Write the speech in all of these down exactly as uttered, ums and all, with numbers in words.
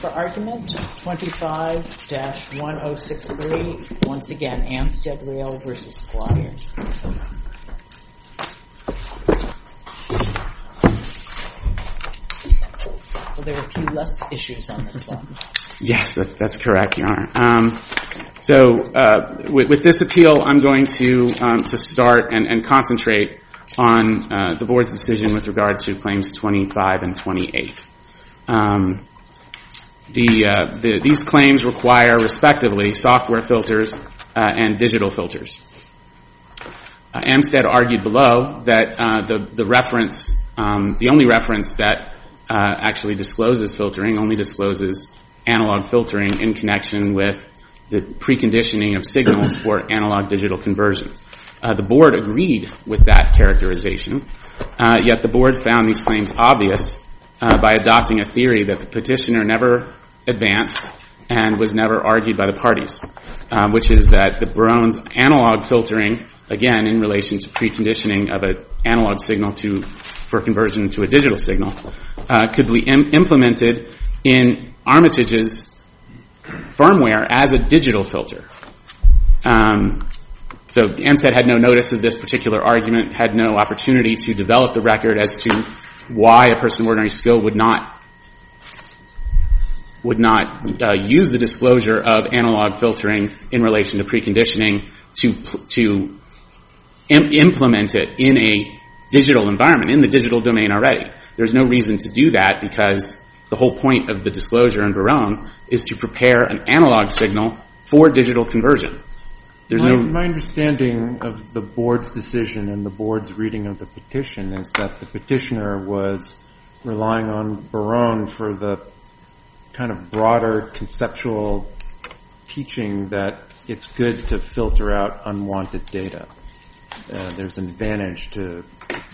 For argument, twenty-five dash one oh six three, once again, Amstead Rail versus Squires. So there are a few less issues on this one. Yes, that's, that's correct, Your Honor. Um, so uh, with, with this appeal, I'm going to um, to start and, and concentrate on uh, the Board's decision with regard to claims twenty-five and twenty-eight. Um, the, uh, the these claims require, respectively, software filters uh, and digital filters. Uh, Amstead argued below that uh, the the reference, um, the only reference that uh, actually discloses filtering, only discloses analog filtering in connection with the preconditioning of signals for analog digital conversion. Uh, the Board agreed with that characterization, uh, yet the Board found these claims obvious uh, by adopting a theory that the petitioner never advanced and was never argued by the parties, uh, which is that the Barone's analog filtering, again in relation to preconditioning of an analog signal to for conversion to a digital signal, uh, could be im- implemented in Armitage's firmware as a digital filter. Um, so Amstead had no notice of this particular argument, had no opportunity to develop the record as to why a person of ordinary skill would not would not uh, use the disclosure of analog filtering in relation to preconditioning to to im- implement it in a digital environment, in the digital domain already. There's no reason to do that because the whole point of the disclosure in Barone is to prepare an analog signal for digital conversion. There's my, no my understanding of the Board's decision and the Board's reading of the petition is that the petitioner was relying on Barone for the kind of broader conceptual teaching that it's good to filter out unwanted data. Uh, there's an advantage to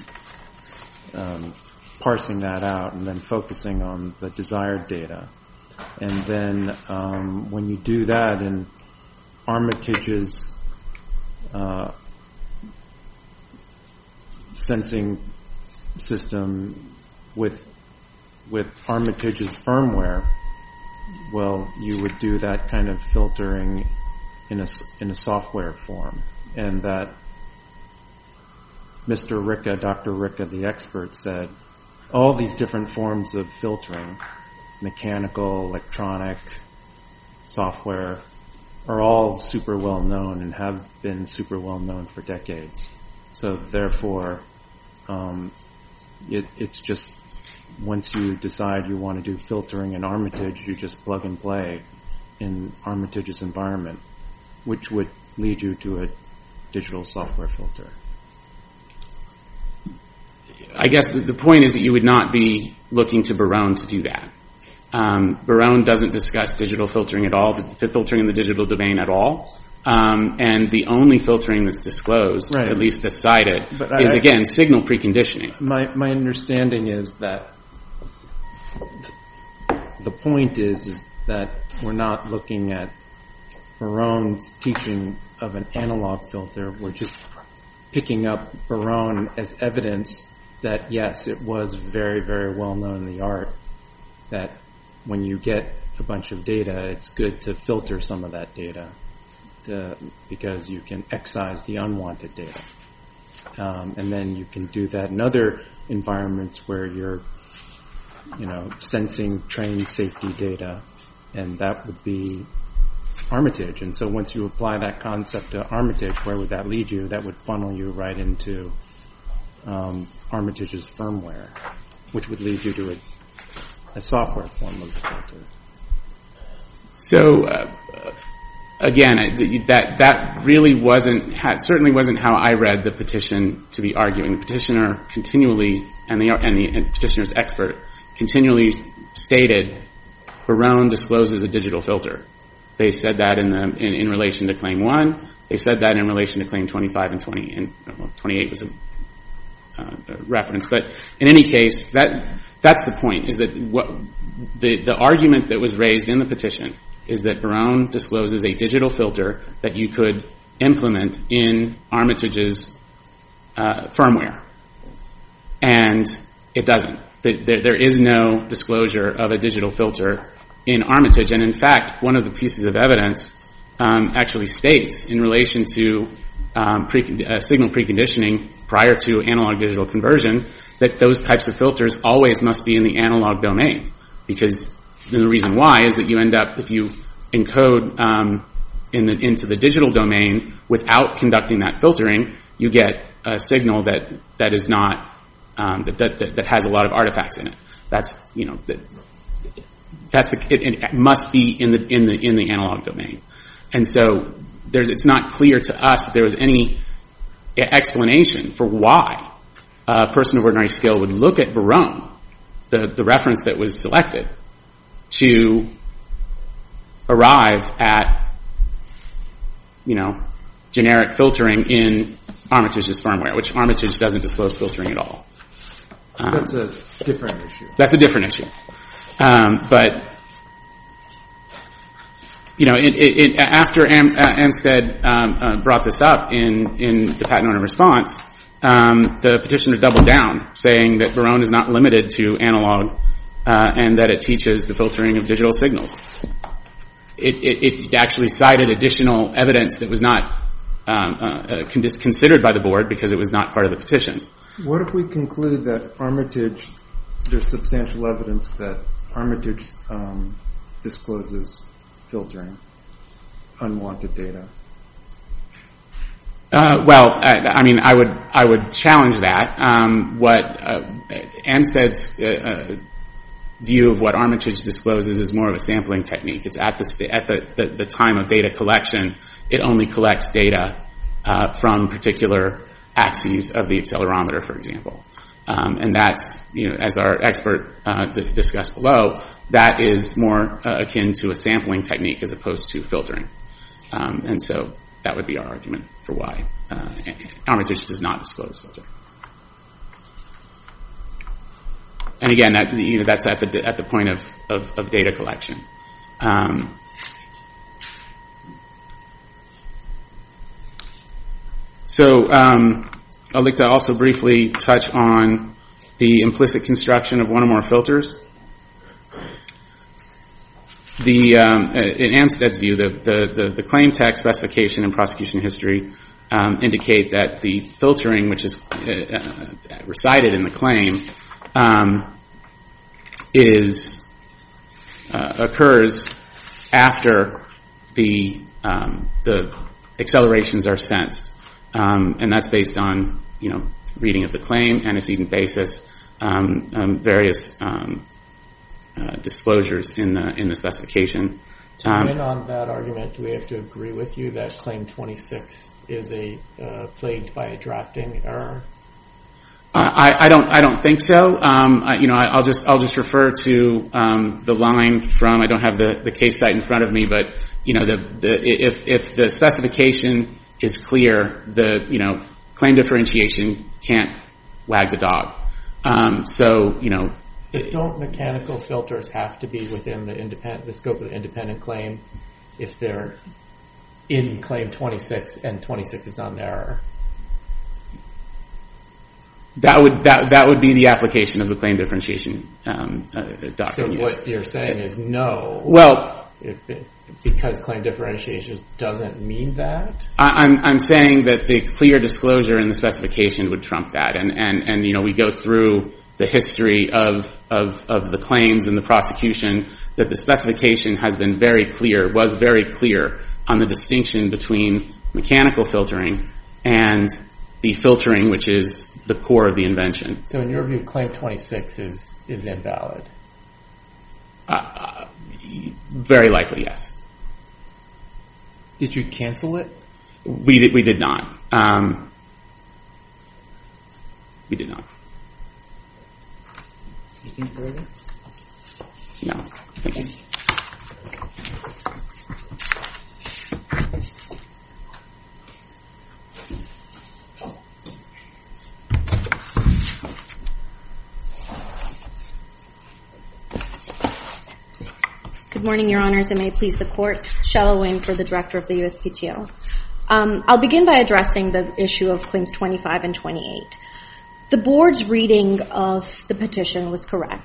um, parsing that out and then focusing on the desired data. And then um, when you do that in Armitage's uh, sensing system with with Armitage's firmware, well, you would do that kind of filtering in a, in a software form. And that Mister Ricca, Doctor Ricca, the expert, said all these different forms of filtering, mechanical, electronic, software, are all super well known and have been super well known for decades. So therefore, um, it, it's just once you decide you want to do filtering in Armitage, you just plug and play in Armitage's environment, which would lead you to a digital software filter. I guess the point is that you would not be looking to Barone to do that. Um, Barone doesn't discuss digital filtering at all, the filtering in the digital domain at all. Um, and the only filtering that's disclosed, right, at least that's cited, but is, I, again, signal preconditioning. My, my understanding is that the point is, is that we're not looking at Barone's teaching of an analog filter. We're just picking up Barone as evidence that, yes, it was very, very well known in the art that when you get a bunch of data, it's good to filter some of that data to, because you can excise the unwanted data. Um, and then you can do that in other environments where you're, you know, sensing train safety data, and that would be Armitage. And so once you apply that concept to Armitage, where would that lead you? That would funnel you right into um, Armitage's firmware, which would lead you to a, a software form of the filter. So, uh, again, that that really wasn't, certainly wasn't how I read the petition to be arguing. The petitioner continually, and the, and the and petitioner's expert, continually stated Barone discloses a digital filter. They said that in the in, in relation to Claim one. They said that in relation to Claim twenty-five and twenty, and well, twenty-eight was a, uh, a reference. But in any case, that that's the point, is that what the the argument that was raised in the petition is that Barone discloses a digital filter that you could implement in Armitage's uh, firmware. And it doesn't. There, there is no disclosure of a digital filter in Armitage. And in fact, one of the pieces of evidence um, actually states in relation to um, pre- uh, signal preconditioning prior to analog digital conversion that those types of filters always must be in the analog domain. Because the reason why is that you end up, if you encode um, in the, into the digital domain without conducting that filtering, you get a signal that, that is not, um, that, that, that has a lot of artifacts in it. That's, you know, that, that's the, it, it must be in the, in the, in the analog domain. And so there's, it's not clear to us that there was any explanation for why a person of ordinary skill would look at Barone, the, the reference that was selected, to arrive at, you know, generic filtering in Armitage's firmware, which Armitage doesn't disclose filtering at all. Um, that's a different issue. That's a different issue. Um, but, you know, it, it, it, after Am, uh, Amstead um, uh, brought this up in, in the patent owner response, um, the petitioner doubled down, saying that Barone is not limited to analog uh, and that it teaches the filtering of digital signals. It, it, it actually cited additional evidence that was not um, uh, considered by the board because it was not part of the petition. What if we conclude that Armitage, there's substantial evidence that Armitage um, discloses filtering unwanted data? Uh, well, I, I mean, I would I would challenge that. Um, what uh, Amstead's uh, uh, view of what Armitage discloses is more of a sampling technique. It's at the sta- at the, the, the time of data collection, it only collects data uh, from particular axes of the accelerometer, for example. Um, and that's, you know, as our expert uh, d- discussed below, that is more uh, akin to a sampling technique as opposed to filtering. Um, and so that would be our argument for why uh, Armitage does not disclose filtering. And again, that, you know, that's at the at the point of, of, of data collection. Um, so um, I'd like to also briefly touch on the implicit construction of one or more filters. The um, in Amstead's view, the, the, the, the claim text, specification, and prosecution history um, indicate that the filtering, which is uh, uh, recited in the claim, um, is uh, occurs after the um, the accelerations are sensed, um, and that's based on, you know, reading of the claim, antecedent basis, um, um, various um, uh, disclosures in the in the specification. To um, win on that argument, do we have to agree with you that Claim twenty-six is a uh, plagued by a drafting error? I, I don't. I don't think so. Um, I, you know, I, I'll just. I'll just refer to um, the line from. I don't have the, the case site in front of me, but you know, the, the if if the specification is clear, the you know claim differentiation can't wag the dog. Um, so you know, but don't mechanical filters have to be within the independent the scope of the independent claim if they're in Claim twenty-six and twenty-six is not an error? That would that that would be the application of the claim differentiation um, uh, doctrine. So yes. What you're saying is no. Well, if it, because claim differentiation doesn't mean that. I, I'm I'm saying that the clear disclosure in the specification would trump that, and and and you know we go through the history of of of the claims and the prosecution that the specification has been very clear, was very clear on the distinction between mechanical filtering and the filtering, which is the core of the invention. So in your view, Claim twenty-six is, is invalid? Uh, very likely, yes. Did you cancel it? We did, we did not. Um, we did not. Anything further? No. Thank you. Good morning, Your Honors, and may it please the Court. Shella Wing for the Director of the U S P T O. Um, I'll begin by addressing the issue of Claims twenty-five and twenty-eight. The Board's reading of the petition was correct.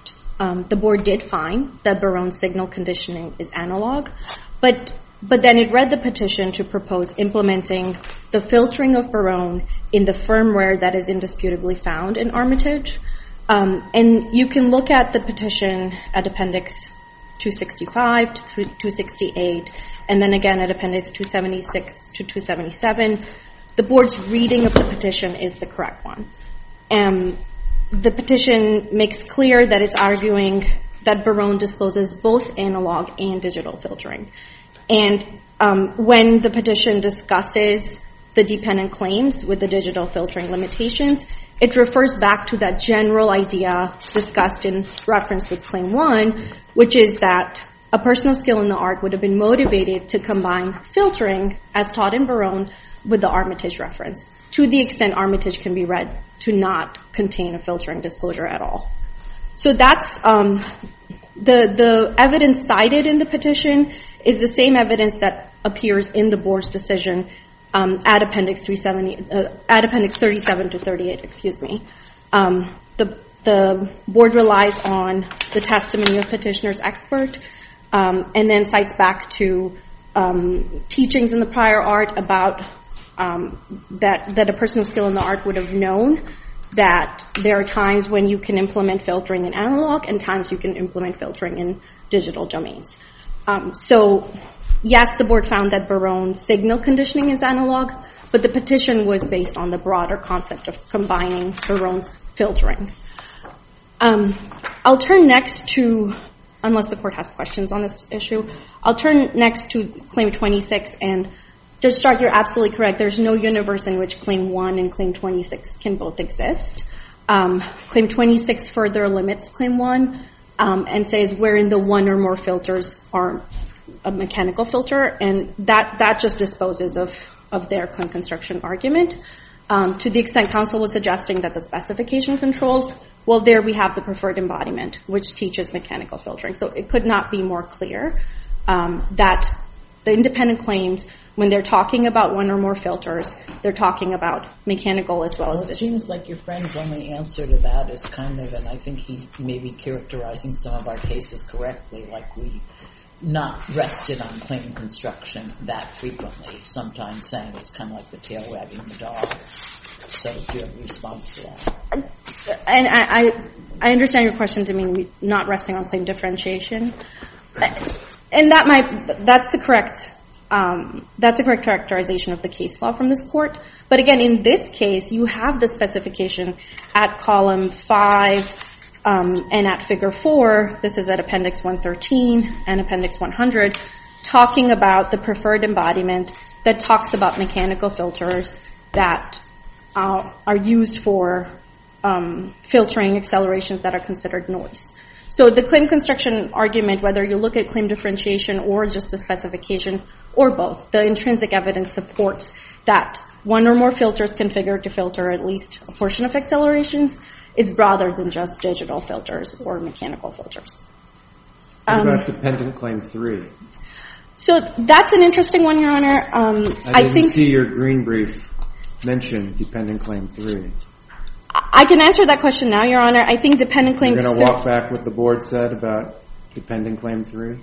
um, the board did find that Barone's signal conditioning is analog, but but then it read the petition to propose implementing the filtering of Barone in the firmware that is indisputably found in Armitage. Um, and you can look at the petition at Appendix two sixty-five to two sixty-eight, and then again at Appendix two seventy-six to two seventy-seven. The board's reading of the petition is the correct one. Um, the petition makes clear that it's arguing that Barone discloses both analog and digital filtering. And um, when the petition discusses the dependent claims with the digital filtering limitations, it refers back to that general idea discussed in reference with Claim one, which is that a person of skill in the art would have been motivated to combine filtering, as taught in Barone, with the Armitage reference, to the extent Armitage can be read to not contain a filtering disclosure at all. So that's um, the the evidence cited in the petition is the same evidence that appears in the board's decision um, at Appendix three seventy, uh, at Appendix thirty-seven to thirty-eight. Excuse me. Um, the the board relies on the testimony of petitioner's expert, um, and then cites back to um, teachings in the prior art about um, that that a person of skill in the art would have known that there are times when you can implement filtering in analog and times you can implement filtering in digital domains. Um, so, yes, the board found that Barone's signal conditioning is analog, but the petition was based on the broader concept of combining Barone's filtering. Um, I'll turn next to, unless the court has questions on this issue, I'll turn next to Claim twenty-six, and Judge Stark, you're absolutely correct. There's no universe in which Claim one and Claim twenty-six can both exist. Um, Claim twenty-six further limits Claim one um, and says wherein the one or more filters are a mechanical filter, and that, that just disposes of, of their claim construction argument. Um, to the extent counsel was suggesting that the specification controls, well, there we have the preferred embodiment, which teaches mechanical filtering. So it could not be more clear um, that the independent claims, when they're talking about one or more filters, they're talking about mechanical as well, well as it seems like your friend's only answer to that is kind of, and I think he may be characterizing some of our cases correctly, like we not rested on claim construction that frequently, sometimes saying it's kind of like the tail wagging the dog. So do you have a response to that? And I, I, I understand your question to mean not resting on claim differentiation. And that might, that's the correct, um, that's a correct characterization of the case law from this court. But again, in this case, you have the specification at column five, um, and at figure four, this is at appendix one thirteen and appendix one hundred, talking about the preferred embodiment that talks about mechanical filters that uh, are used for um, filtering accelerations that are considered noise. So the claim construction argument, whether you look at claim differentiation or just the specification or both, the intrinsic evidence supports that one or more filters configured to filter at least a portion of accelerations is broader than just digital filters or mechanical filters. What Um, about dependent claim three? So that's an interesting one, Your Honor. Um, I I didn't think see your green brief mention dependent claim three. I can answer that question now, Your Honor. I think dependent claim You're going three. to walk back what the board said about dependent claim three?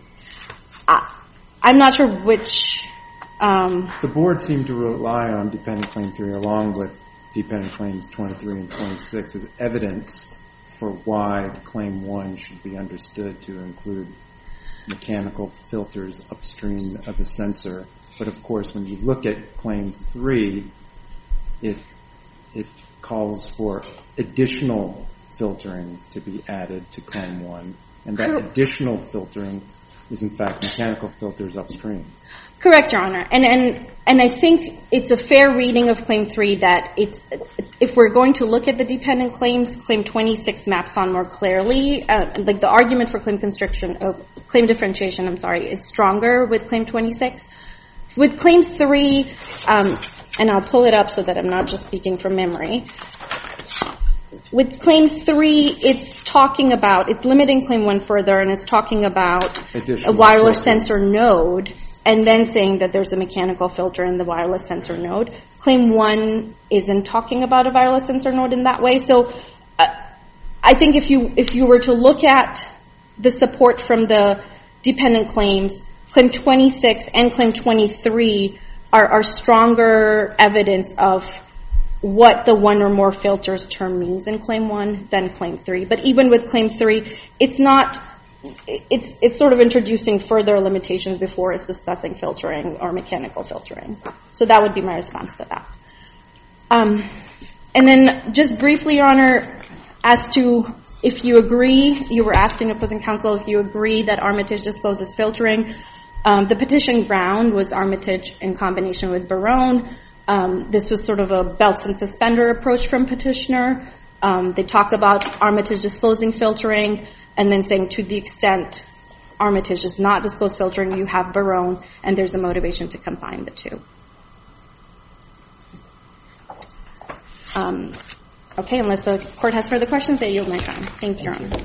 I, I'm not sure which. Um, The board seemed to rely on dependent claim three along with dependent claims twenty-three and twenty-six as evidence for why claim one should be understood to include mechanical filters upstream of a sensor. But of course, when you look at claim three, it it calls for additional filtering to be added to claim one, and that additional filtering is in fact mechanical filters upstream. Correct, Your Honor. And, and, and I think it's a fair reading of Claim three that it's, if we're going to look at the dependent claims, Claim twenty-six maps on more clearly. Uh, like the argument for claim construction, uh, claim differentiation, I'm sorry, is stronger with Claim twenty-six. With Claim three, um, and I'll pull it up so that I'm not just speaking from memory. With Claim three, it's talking about, it's limiting Claim one further, and it's talking about Additional a wireless filters. sensor node, and then saying that there's a mechanical filter in the wireless sensor node. Claim one isn't talking about a wireless sensor node in that way. So uh, I, I think if you if you were to look at the support from the dependent claims, Claim twenty-six and Claim twenty-three are, are stronger evidence of what the one or more filters term means in Claim one than Claim three. But even with Claim three, it's not, it's, it's sort of introducing further limitations before it's discussing filtering or mechanical filtering. So that would be my response to that. Um, and then just briefly, Your Honor, as to if you agree, you were asking opposing counsel if you agree that Armitage discloses filtering. Um, the petition ground was Armitage in combination with Barone. Um, this was sort of a belts and suspender approach from petitioner. Um, they talk about Armitage disclosing filtering and then saying to the extent Armitage does not disclose filtering, you have Barone, and there's a motivation to combine the two. Um, okay, unless the court has further questions, I yield my time. Thank you, Your Honor.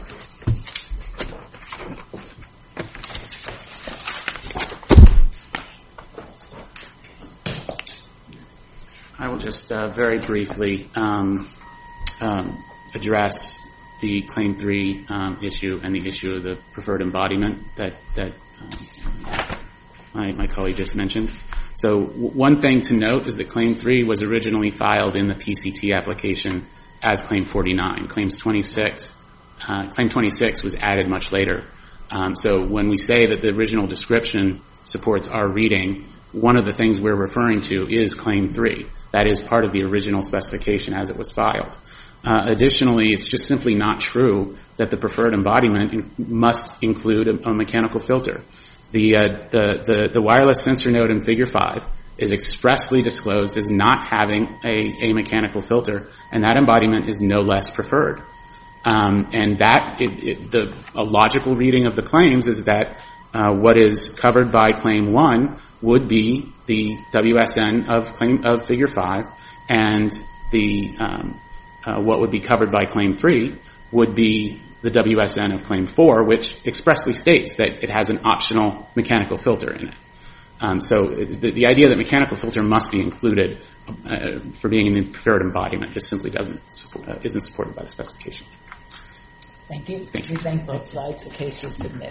I will just uh, very briefly um, um, address the Claim three um, issue and the issue of the preferred embodiment that, that um, my, my colleague just mentioned. So w- one thing to note is that Claim three was originally filed in the P C T application as Claim forty-nine. Claims twenty-six, uh, Claim twenty-six was added much later. Um, so when we say that the original description supports our reading, one of the things we're referring to is Claim three. That is part of the original specification as it was filed. Uh, additionally, it's just simply not true that the preferred embodiment in- must include a, a mechanical filter. The, uh, the, the, the wireless sensor node in Figure five is expressly disclosed as not having a, a mechanical filter, and that embodiment is no less preferred. Um, and that, it, it, the, a logical reading of the claims is that uh, what is covered by Claim one would be the W S N of claim of Figure five, and the um, uh, what would be covered by Claim three would be the W S N of Claim four, which expressly states that it has an optional mechanical filter in it. Um, so the, the idea that mechanical filter must be included uh, for being in the preferred embodiment just simply doesn't support, uh, isn't supported by the specification. Thank you. Thank you. We thank both sides. The case is submitted.